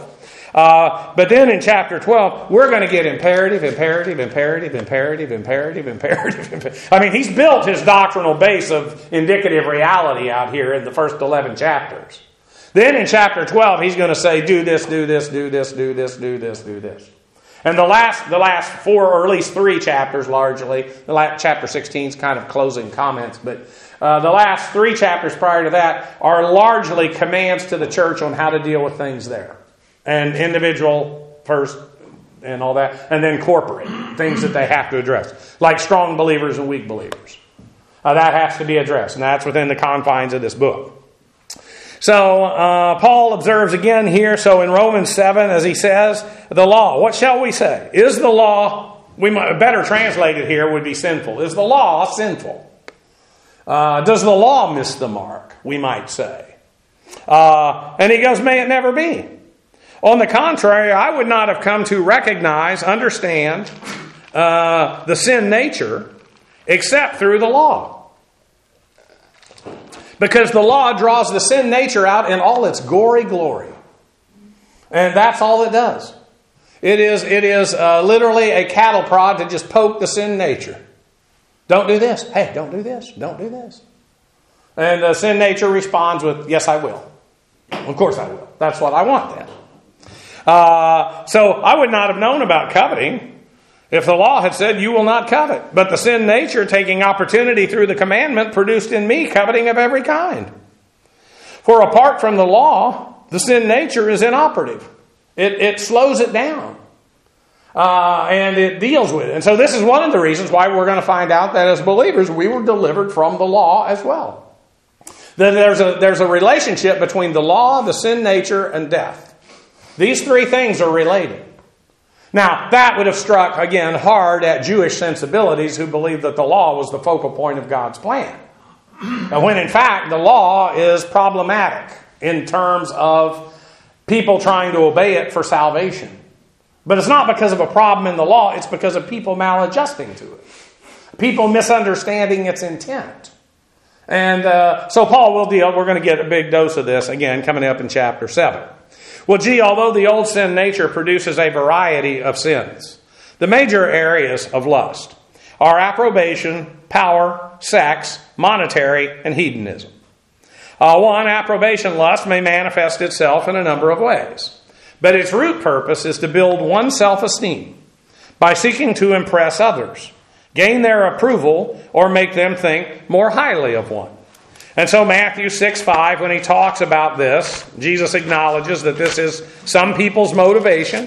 Uh, but then in chapter twelve, we're going to get imperative, imperative, imperative, imperative, imperative, imperative, imperative. I mean, he's built his doctrinal base of indicative reality out here in the first eleven chapters. Then in chapter twelve, he's going to say, do this, do this, do this, do this, do this, do this. And the last the last four, or at least three chapters largely, the last, chapter sixteen is kind of closing comments, but uh, the last three chapters prior to that are largely commands to the church on how to deal with things there. And individual first and all that, and then corporate, things that they have to address, like strong believers and weak believers. Uh, that has to be addressed, and that's within the confines of this book. So uh, Paul observes again here, so in Romans seven, as he says, the law. What shall we say? Is the law, we might, better translated here would be sinful. Is the law sinful? Uh, does the law miss the mark, we might say? Uh, and he goes, may it never be. On the contrary, I would not have come to recognize, understand uh, the sin nature except through the law. Because the law draws the sin nature out in all its gory glory. And that's all it does. It is, it is uh, literally a cattle prod to just poke the sin nature. Don't do this. Hey, don't do this. Don't do this. And the sin nature responds with, yes, I will. Of course I will. That's what I want then. Uh, so I would not have known about coveting if the law had said, you will not covet. But the sin nature, taking opportunity through the commandment, produced in me coveting of every kind. For apart from the law, the sin nature is inoperative. It, it slows it down. Uh, and it deals with it. And so this is one of the reasons why we're going to find out that as believers, we were delivered from the law as well. That there's a, there's a relationship between the law, the sin nature, and death. These three things are related. Now, that would have struck, again, hard at Jewish sensibilities who believed that the law was the focal point of God's plan. When, in fact, the law is problematic in terms of people trying to obey it for salvation. But it's not because of a problem in the law, it's because of people maladjusting to it. People misunderstanding its intent. And uh, so Paul will deal, we're going to get a big dose of this, again, coming up in chapter seven. Well, gee, although the old sin nature produces a variety of sins, the major areas of lust are approbation, power, sex, monetary, and hedonism. Uh, one, approbation lust may manifest itself in a number of ways, but its root purpose is to build one's self-esteem by seeking to impress others, gain their approval, or make them think more highly of one. And so Matthew six five, when he talks about this, Jesus acknowledges that this is some people's motivation.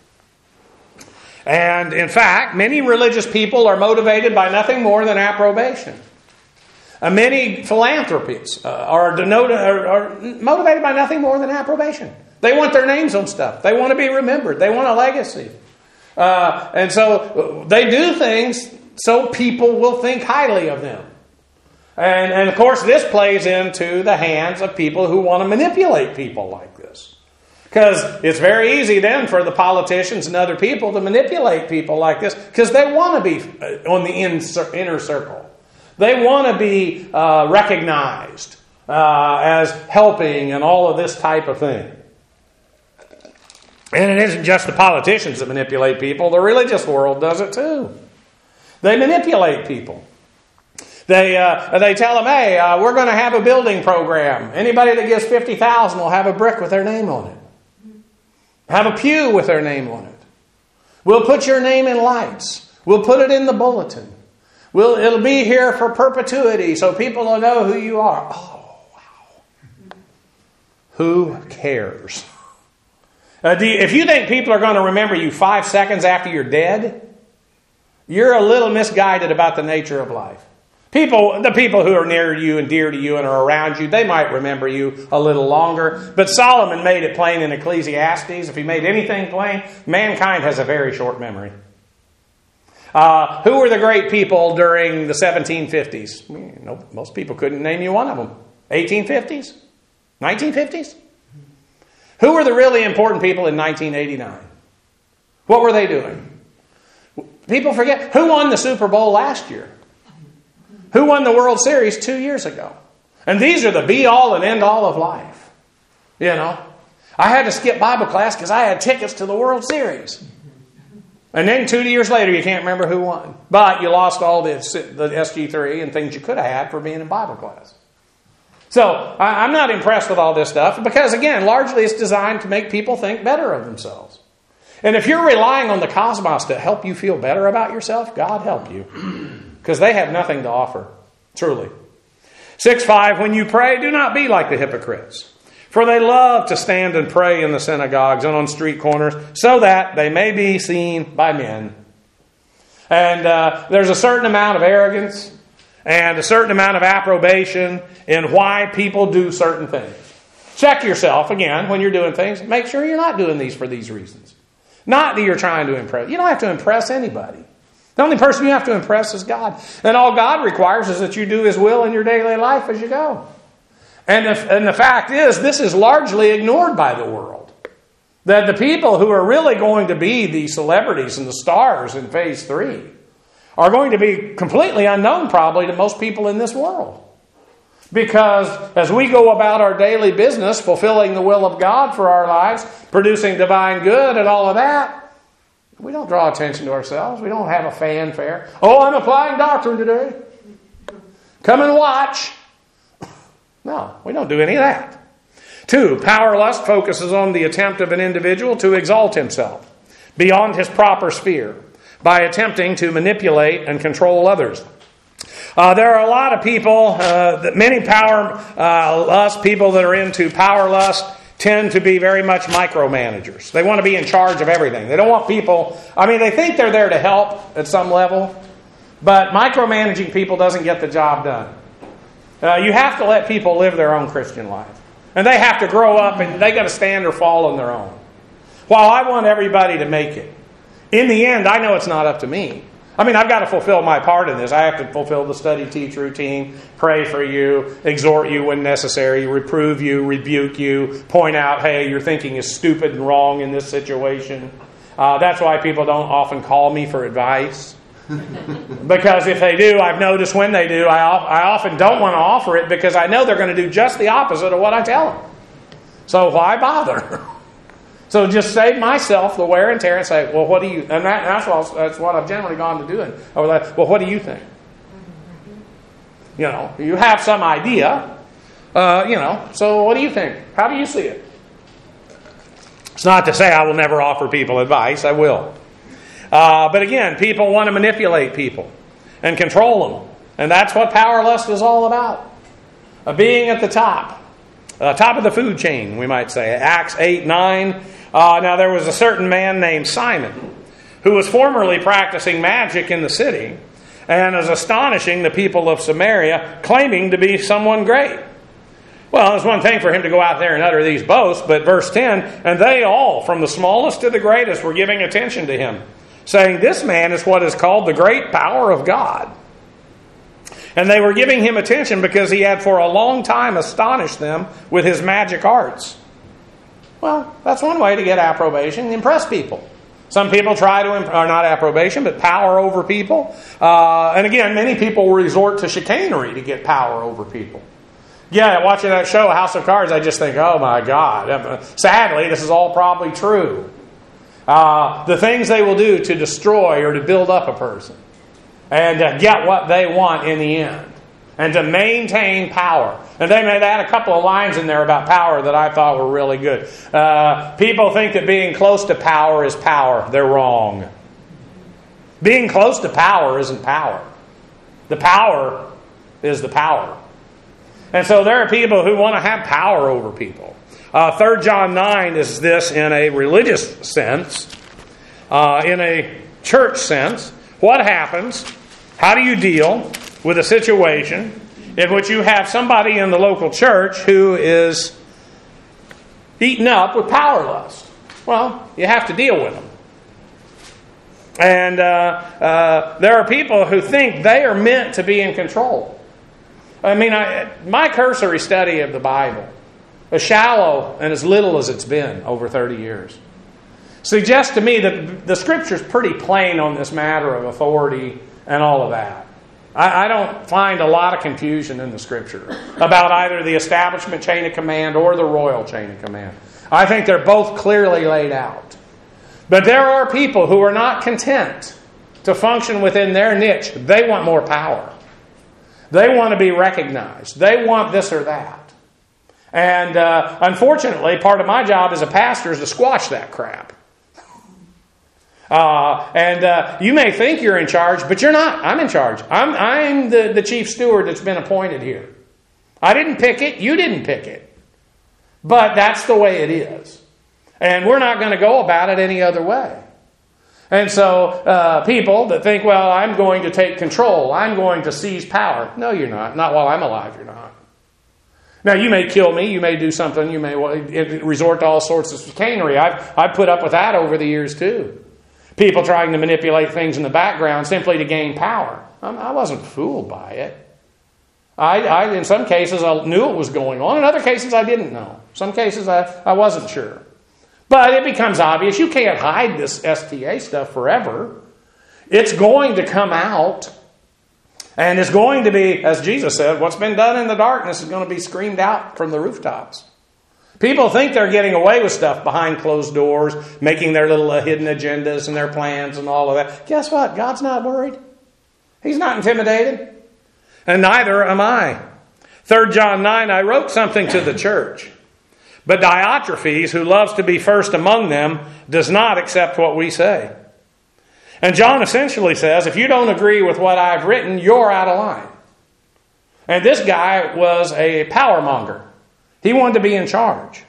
And in fact, many religious people are motivated by nothing more than approbation. Uh, many philanthropies uh, are, denoted, are, are motivated by nothing more than approbation. They want their names on stuff. They want to be remembered. They want a legacy. Uh, and so they do things so people will think highly of them. And, and of course, this plays into the hands of people who want to manipulate people like this. Because it's very easy then for the politicians and other people to manipulate people like this because they want to be on the inner circle. They want to be uh, recognized uh, as helping and all of this type of thing. And it isn't just the politicians that manipulate people. The religious world does it too. They manipulate people. They uh, they tell them, hey, uh, we're going to have a building program. Anybody that gives fifty thousand dollars will have a brick with their name on it. Have a pew with their name on it. We'll put your name in lights. We'll put it in the bulletin. We'll, it'll be here for perpetuity so people will know who you are. Oh, wow. Who cares? Uh, do you, if you think people are going to remember you five seconds after you're dead, you're a little misguided about the nature of life. People, the people who are near you and dear to you and are around you, they might remember you a little longer. But Solomon made it plain in Ecclesiastes. If he made anything plain, mankind has a very short memory. Uh, who were the great people during the seventeen fifties? You know, most people couldn't name you one of them. eighteen fifties? nineteen fifties? Who were the really important people in nineteen eighty-nine? What were they doing? People forget. Who won the Super Bowl last year? Who won the World Series two years ago? And these are the be-all and end-all of life. You know, I had to skip Bible class because I had tickets to the World Series. And then two years later, you can't remember who won. But you lost all the, the S G three and things you could have had for being in Bible class. So I, I'm not impressed with all this stuff because, again, largely it's designed to make people think better of themselves. And if you're relying on the cosmos to help you feel better about yourself, God help you. Because they have nothing to offer, truly. six five, when you pray, do not be like the hypocrites. For they love to stand and pray in the synagogues and on street corners, so that they may be seen by men. And uh, there's a certain amount of arrogance and a certain amount of approbation in why people do certain things. Check yourself, again, when you're doing things. Make sure you're not doing these for these reasons. Not that you're trying to impress. You don't have to impress anybody. The only person you have to impress is God. And all God requires is that you do His will in your daily life as you go. And the, and the fact is, this is largely ignored by the world. That the people who are really going to be the celebrities and the stars in phase three are going to be completely unknown probably to most people in this world. Because as we go about our daily business, fulfilling the will of God for our lives, producing divine good and all of that, we don't draw attention to ourselves. We don't have a fanfare. Oh, I'm applying doctrine today. Come and watch. No, we don't do any of that. Two, power lust focuses on the attempt of an individual to exalt himself beyond his proper sphere by attempting to manipulate and control others. Uh, there are a lot of people, uh, that many power uh, lust people that are into power lust tend to be very much micromanagers. They want to be in charge of everything. They don't want people, I mean, they think they're there to help at some level, but micromanaging people doesn't get the job done. Uh, you have to let people live their own Christian life. And they have to grow up and they got to stand or fall on their own. While I want everybody to make it, in the end, I know it's not up to me. I mean, I've got to fulfill my part in this. I have to fulfill the study, teach routine, pray for you, exhort you when necessary, reprove you, rebuke you, point out, hey, your thinking is stupid and wrong in this situation. Uh, that's why people don't often call me for advice. Because if they do, I've noticed when they do, I, I often don't want to offer it because I know they're going to do just the opposite of what I tell them. So why bother? So just save myself the wear and tear and say, well, what do you... And that, that's, what, that's what I've generally gone to doing. Over that. Well, what do you think? You know, you have some idea. Uh, you know, so what do you think? How do you see it? It's not to say I will never offer people advice. I will. Uh, but again, people want to manipulate people and control them. And that's what power lust is all about. Uh, being at the top. Uh, top of the food chain, we might say. Acts eight, nine. Uh, now there was a certain man named Simon who was formerly practicing magic in the city and was astonishing the people of Samaria, claiming to be someone great. Well, it's one thing for him to go out there and utter these boasts, but verse ten, and they all, from the smallest to the greatest, were giving attention to him, saying, this man is what is called the great power of God. And they were giving him attention because he had for a long time astonished them with his magic arts. Well, that's one way to get approbation, impress people. Some people try to, or not approbation, but power over people. Uh, and again, many people resort to chicanery to get power over people. Yeah, watching that show, House of Cards, I just think, oh my God. Sadly, this is all probably true. Uh, the things they will do to destroy or to build up a person. And to get what they want in the end. And to maintain power. And they may add a couple of lines in there about power that I thought were really good. Uh, people think that being close to power is power. They're wrong. Being close to power isn't power. The power is the power. And so there are people who want to have power over people. Uh, Third John nine is this in a religious sense. Uh, in a church sense. What happens? How do you deal with a situation in which you have somebody in the local church who is eaten up with power lust? Well, you have to deal with them. And uh, uh, there are people who think they are meant to be in control. I mean, I, my cursory study of the Bible, as shallow and as little as it's been over thirty years, suggests to me that the Scripture's pretty plain on this matter of authority and all of that. I, I don't find a lot of confusion in the Scripture about either the establishment chain of command or the royal chain of command. I think they're both clearly laid out. But there are people who are not content to function within their niche. They want more power. They want to be recognized. They want this or that. And uh, unfortunately, part of my job as a pastor is to squash that crap. Uh, and uh, you may think you're in charge, but you're not. I'm in charge. I'm, I'm the, the chief steward that's been appointed here. I didn't pick it. You didn't pick it. But that's the way it is. And we're not going to go about it any other way. And so uh, people that think, well, I'm going to take control. I'm going to seize power. No, you're not. Not while I'm alive, you're not. Now, you may kill me. You may do something. You may resort to all sorts of chicanery. I've, I've put up with that over the years, too. People trying to manipulate things in the background simply to gain power. I wasn't fooled by it. I, I, in some cases, I knew it was going on. In other cases, I didn't know. Some cases, I, I wasn't sure. But it becomes obvious. You can't hide this S T A stuff forever. It's going to come out. And it's going to be, as Jesus said, what's been done in the darkness is going to be screamed out from the rooftops. People think they're getting away with stuff behind closed doors, making their little uh, hidden agendas and their plans and all of that. Guess what? God's not worried. He's not intimidated. And neither am I. Third John nine, I wrote something to the church. But Diotrephes, who loves to be first among them, does not accept what we say. And John essentially says, if you don't agree with what I've written, you're out of line. And this guy was a power monger. He wanted to be in charge.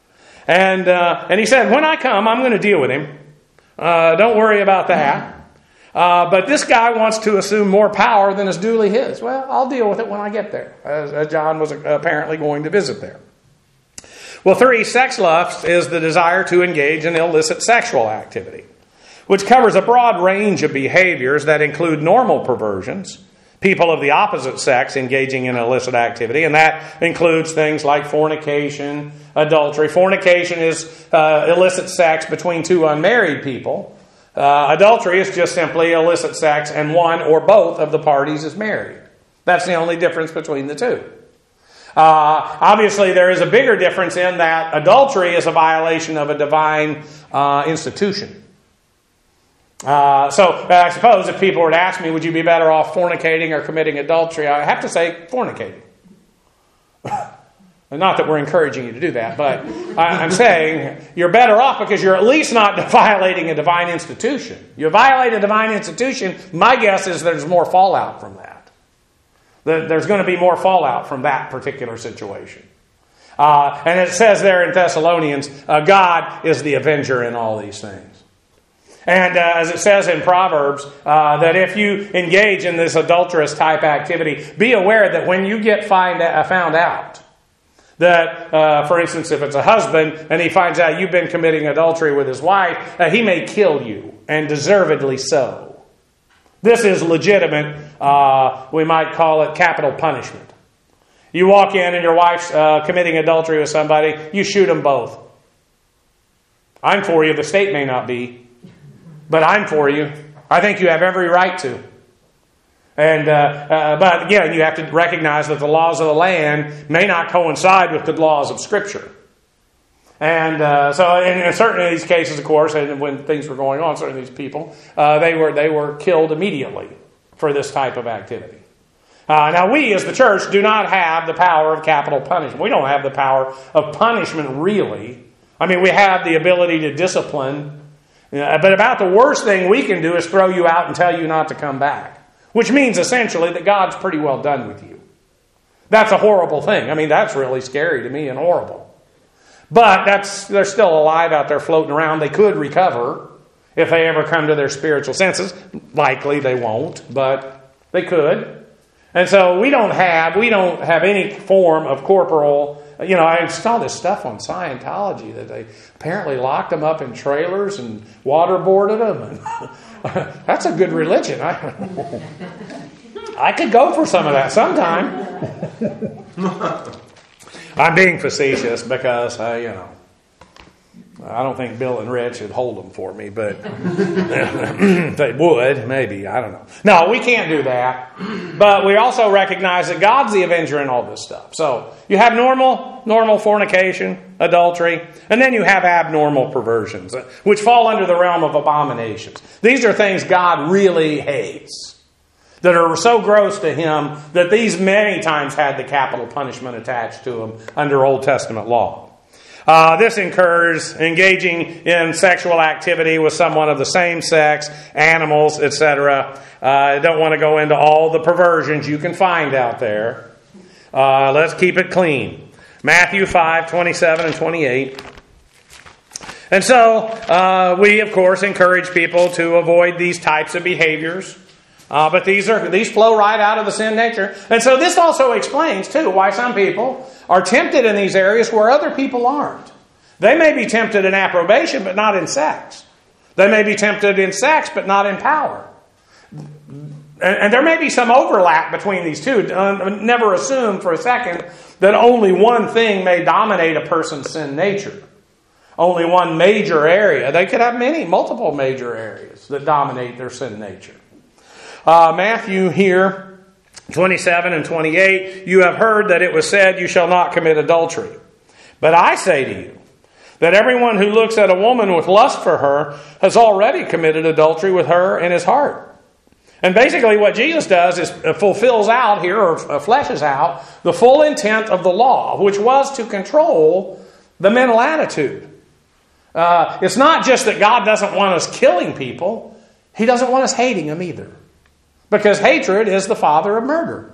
And uh, and he said, when I come, I'm going to deal with him. Uh, don't worry about that. Uh, but this guy wants to assume more power than is duly his. Well, I'll deal with it when I get there, as, as John was apparently going to visit there. Well, three, sex lust is the desire to engage in illicit sexual activity, which covers a broad range of behaviors that include normal perversions, people of the opposite sex engaging in illicit activity, and that includes things like fornication, adultery. Fornication is uh, illicit sex between two unmarried people. Uh, adultery is just simply illicit sex and one or both of the parties is married. That's the only difference between the two. Uh, obviously, there is a bigger difference in that adultery is a violation of a divine uh, institution. Uh, so, I suppose if people were to ask me, would you be better off fornicating or committing adultery? I have to say fornicating. Not that we're encouraging you to do that, but I, I'm saying you're better off because you're at least not violating a divine institution. You violate a divine institution, my guess is there's more fallout from that. There's going to be more fallout from that particular situation. Uh, and it says there in Thessalonians, uh, God is the avenger in all these things. And uh, as it says in Proverbs, uh, that if you engage in this adulterous type activity, be aware that when you get find, uh, found out, that, uh, for instance, if it's a husband and he finds out you've been committing adultery with his wife, uh, he may kill you, and deservedly so. This is legitimate, uh, we might call it capital punishment. You walk in and your wife's uh, committing adultery with somebody, you shoot them both. I'm for you, the state may not be, but I'm for you. I think you have every right to. And uh, uh, But again, you have to recognize that the laws of the land may not coincide with the laws of Scripture. And uh, so, in, in certain of these cases, of course, and when things were going on, certain of these people, uh, they were they were killed immediately for this type of activity. Uh, now, we as the church do not have the power of capital punishment. We don't have the power of punishment, really. I mean, we have the ability to discipline, uh, but about the worst thing we can do is throw you out and tell you not to come back, which means essentially that God's pretty well done with you. That's a horrible thing. I mean, that's really scary to me and horrible. But that's they're still alive out there floating around. They could recover if they ever come to their spiritual senses. Likely they won't, but they could. And so we don't have we don't have any form of corporal. You know, I saw this stuff on Scientology that they apparently locked them up in trailers and waterboarded them. And that's a good religion. I, I could go for some of that sometime. I'm being facetious because, uh, you know, I don't think Bill and Rich would hold them for me, but they would, maybe, I don't know. No, we can't do that. But we also recognize that God's the avenger in all this stuff. So you have normal, normal fornication, adultery, and then you have abnormal perversions, which fall under the realm of abominations. These are things God really hates, that are so gross to Him that these many times had the capital punishment attached to them under Old Testament law. Uh, this incurs engaging in sexual activity with someone of the same sex, animals, et cetera. Uh, I don't want to go into all the perversions you can find out there. Uh, let's keep it clean. Matthew five, twenty-seven and twenty-eight. And so, uh, we, of course, encourage people to avoid these types of behaviors. Uh, but these are these flow right out of the sin nature. And so this also explains, too, why some people are tempted in these areas where other people aren't. They may be tempted in approbation, but not in sex. They may be tempted in sex, but not in power. And, and there may be some overlap between these two. Uh, never assume for a second that only one thing may dominate a person's sin nature. Only one major area. They could have many, multiple major areas that dominate their sin nature. Uh, Matthew here, twenty-seven and twenty-eight, you have heard that it was said, you shall not commit adultery. But I say to you, that everyone who looks at a woman with lust for her has already committed adultery with her in his heart. And basically what Jesus does is fulfills out here, or fleshes out, the full intent of the law, which was to control the mental attitude. Uh, it's not just that God doesn't want us killing people. He doesn't want us hating them either. Because hatred is the father of murder.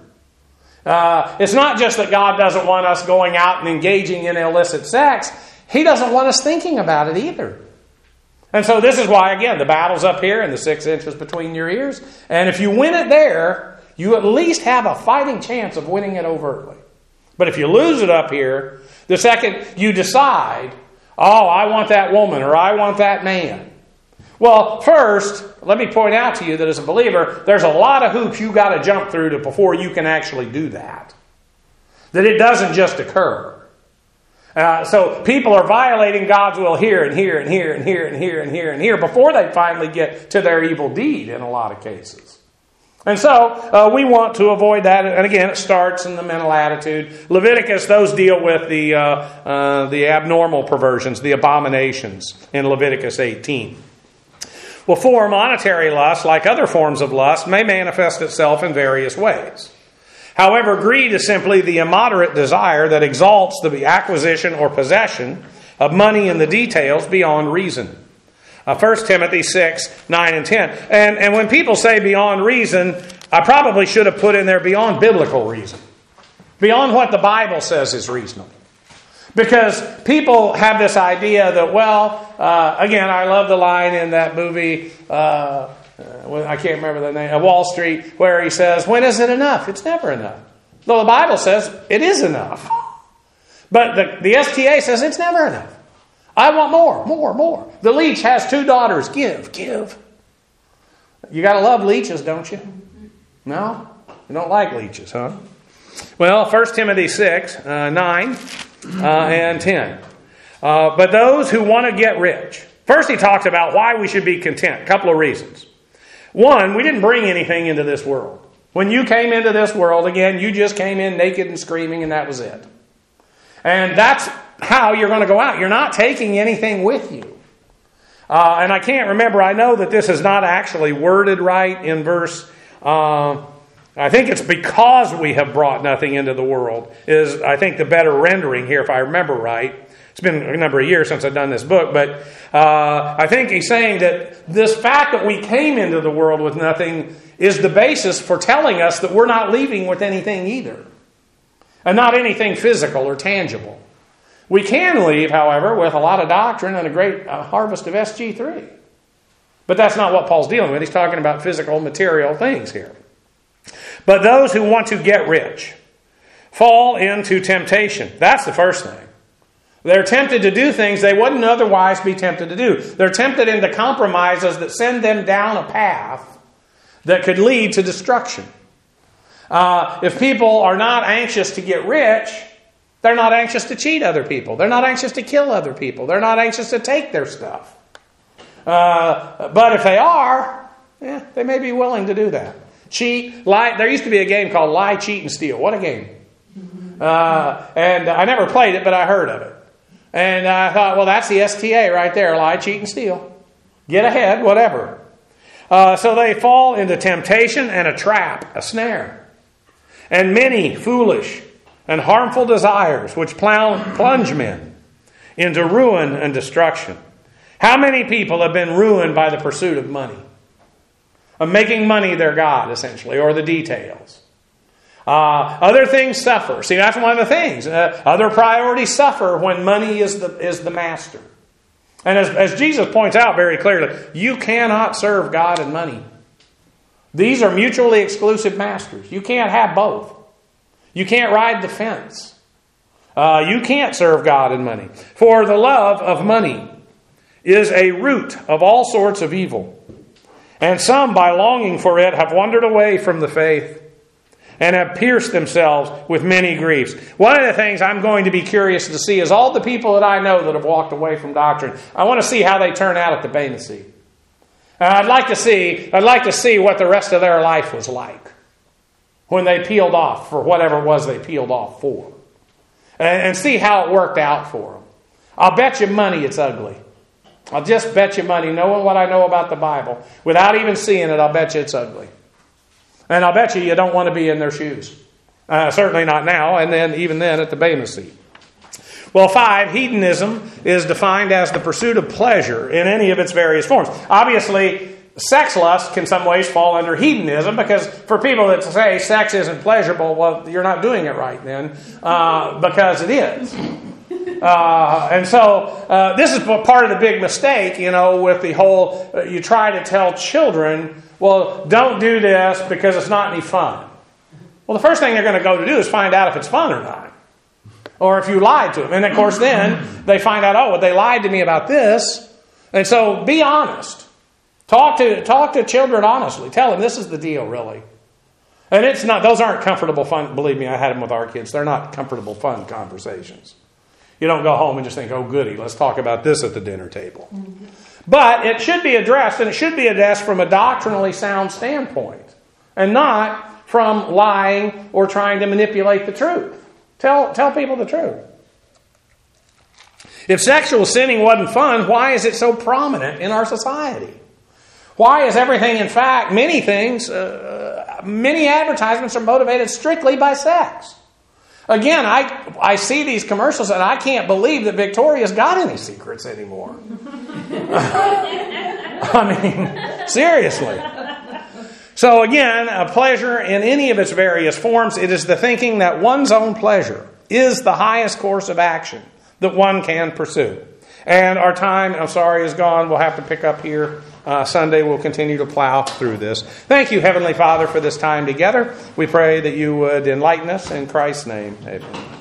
Uh, it's not just that God doesn't want us going out and engaging in illicit sex. He doesn't want us thinking about it either. And so this is why, again, the battle's up here and the six inches between your ears. And if you win it there, you at least have a fighting chance of winning it overtly. But if you lose it up here, the second you decide, oh, I want that woman or I want that man. Well, first, let me point out to you that as a believer, there's a lot of hoops you got to jump through to before you can actually do that. That it doesn't just occur. Uh, so people are violating God's will here and here and here and here and here and here and here before they finally get to their evil deed in a lot of cases. And so uh, we want to avoid that. And again, it starts in the mental attitude. Leviticus, those deal with the uh, uh, the abnormal perversions, the abominations in Leviticus eighteen. Well, for monetary lust, like other forms of lust, may manifest itself in various ways. However, greed is simply the immoderate desire that exalts the acquisition or possession of money in the details beyond reason. Uh, First Timothy six, nine and ten. And, and when people say beyond reason, I probably should have put in there beyond biblical reason. Beyond what the Bible says is reasonable. Because people have this idea that, well, uh, again, I love the line in that movie, uh, I can't remember the name, Wall Street, where he says, when is it enough? It's never enough. Though the Bible says it is enough. But the, the S T A says it's never enough. I want more, more, more. The leech has two daughters. Give, give. You got to love leeches, don't you? No? You don't like leeches, huh? Well, First Timothy six, uh, nine uh, and ten. Uh, but those who want to get rich. First he talks about why we should be content. A couple of reasons. One, we didn't bring anything into this world. When you came into this world, again, you just came in naked and screaming, and that was it. And that's how you're going to go out. You're not taking anything with you. Uh, and I can't remember, I know that this is not actually worded right in verse... Uh, I think it's because we have brought nothing into the world is, I think, the better rendering here, if I remember right. It's been a number of years since I've done this book, but uh, I think he's saying that this fact that we came into the world with nothing is the basis for telling us that we're not leaving with anything either. And not anything physical or tangible. We can leave, however, with a lot of doctrine and a great uh, harvest of S G three. But that's not what Paul's dealing with. He's talking about physical, material things here. But those who want to get rich fall into temptation. That's the first thing. They're tempted to do things they wouldn't otherwise be tempted to do. They're tempted into compromises that send them down a path that could lead to destruction. Uh, if people are not anxious to get rich, they're not anxious to cheat other people. They're not anxious to kill other people. They're not anxious to take their stuff. Uh, but if they are, yeah, they may be willing to do that. Cheat, lie. There used to be a game called Lie, Cheat, and Steal. What a game. Uh, and I never played it, but I heard of it. And I thought, well, that's the S T A right there. Lie, cheat, and steal. Get ahead, whatever. Uh, so they fall into temptation and a trap, a snare. And many foolish and harmful desires which plunge men into ruin and destruction. How many people have been ruined by the pursuit of money? Of making money their God, essentially, or the details. Uh, other things suffer. See, that's one of the things. Uh, other priorities suffer when money is the is the master. And as, as Jesus points out very clearly, you cannot serve God and money. These are mutually exclusive masters. You can't have both. You can't ride the fence. Uh, you can't serve God and money. For the love of money is a root of all sorts of evil. And some, by longing for it, have wandered away from the faith and have pierced themselves with many griefs. One of the things I'm going to be curious to see is all the people that I know that have walked away from doctrine. I want to see how they turn out at the Bema Seat. And I'd like to see, I'd like to see what the rest of their life was like when they peeled off for whatever it was they peeled off for. And, and see how it worked out for them. I'll bet you money it's ugly. I'll just bet you money, knowing what I know about the Bible, without even seeing it, I'll bet you it's ugly. And I'll bet you you don't want to be in their shoes. Uh, certainly not now, and then even then at the Bema Seat. Well, five, hedonism is defined as the pursuit of pleasure in any of its various forms. Obviously, sex lust can in some ways fall under hedonism, because for people that say sex isn't pleasurable, well, you're not doing it right then, uh, because it is. Uh, and so uh, this is part of the big mistake, you know, with the whole, uh, you try to tell children, well, don't do this because it's not any fun. Well, the first thing they're going to go to do is find out if it's fun or not. Or if you lied to them. And of course then they find out, oh, well, they lied to me about this. And so be honest. Talk to, talk to children honestly. Tell them this is the deal, really. And it's not, those aren't comfortable fun. Believe me, I had them with our kids. They're not comfortable fun conversations. You don't go home and just think, oh, goody, let's talk about this at the dinner table. Mm-hmm. But it should be addressed, and it should be addressed from a doctrinally sound standpoint, and not from lying or trying to manipulate the truth. Tell, tell people the truth. If sexual sinning wasn't fun, why is it so prominent in our society? Why is everything, in fact, many things, uh, many advertisements are motivated strictly by sex? Again, I I see these commercials and I can't believe that Victoria's got any secrets anymore. I mean, seriously. So again, a pleasure in any of its various forms, it is the thinking that one's own pleasure is the highest course of action that one can pursue. And our time, I'm sorry, is gone. We'll have to pick up here uh, Sunday. We'll continue to plow through this. Thank you, Heavenly Father, for this time together. We pray that you would enlighten us in Christ's name. Amen.